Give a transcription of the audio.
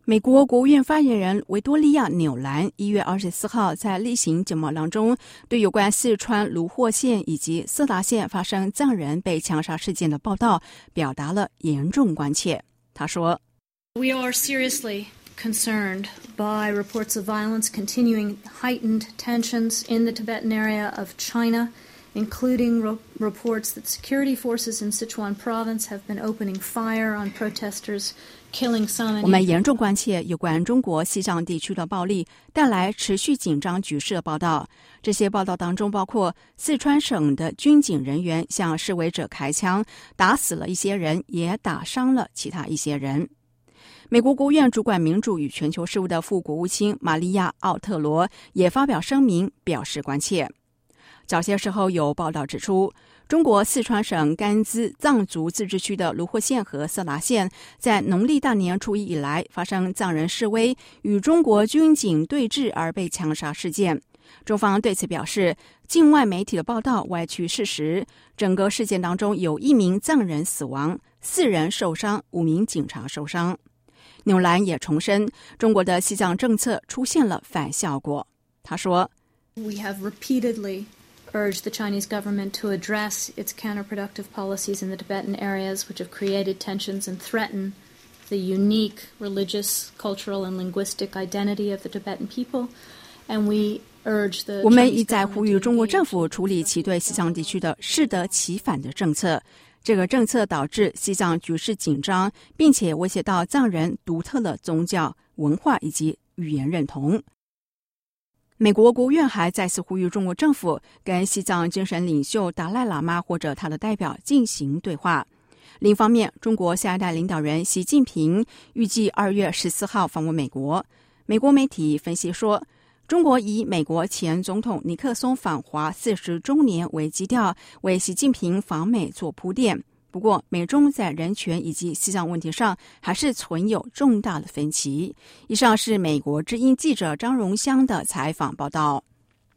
美国国务院发言人维多利亚·纽兰1月24号在例行节目当中，对有关四川芦霍县以及色达县发生藏人被枪杀事件的报道表达了严重关切。他说 We are seriously concerned by reports of violence, continuing heightened tensions in the Tibetan area of China, including reports that security forces in Sichuan province have been opening fire on protesters, killing some. 我们严重关切有关中国西藏地区的暴力带来持续紧张局势的报道。这些报道当中包括四川省的军警人员向示威者开枪，打死了一些人，也打伤了其他一些人。美国国务院主管民主与全球事务的副国务卿玛利亚·奥特罗也发表声明表示关切。早些时候有报道指出，中国四川省甘孜藏族自治区的芦霍县和色达县在农历大年初一以来发生藏人示威与中国军警对峙而被枪杀事件。中方对此表示，境外媒体的报道歪曲事实，整个事件当中有1名藏人死亡，4人受伤，5名警察受伤。纽兰也重申，中国的西藏政策出现了反效果。他说 We have repeatedly urged the Chinese government to address its counterproductive policies in the Tibetan areas, which have created tensions and threaten the unique religious, cultural, and linguistic identity of the Tibetan people. And we urge the 我们一再呼吁中国政府处理其对西藏地区的适得其反的政策。这个政策导致西藏局势紧张，并且威胁到藏人独特的宗教、文化以及语言认同。美国国务院还再次呼吁中国政府跟西藏精神领袖达赖喇嘛或者他的代表进行对话。另一方面，中国下一代领导人习近平预计2月14号访问美国。美国媒体分析说，中国以美国前总统尼克松访华40周年为基调，为习近平访美做铺垫。不过，美中在人权以及西藏问题上还是存有重大的分歧。以上是美国之音记者张荣香的采访报道。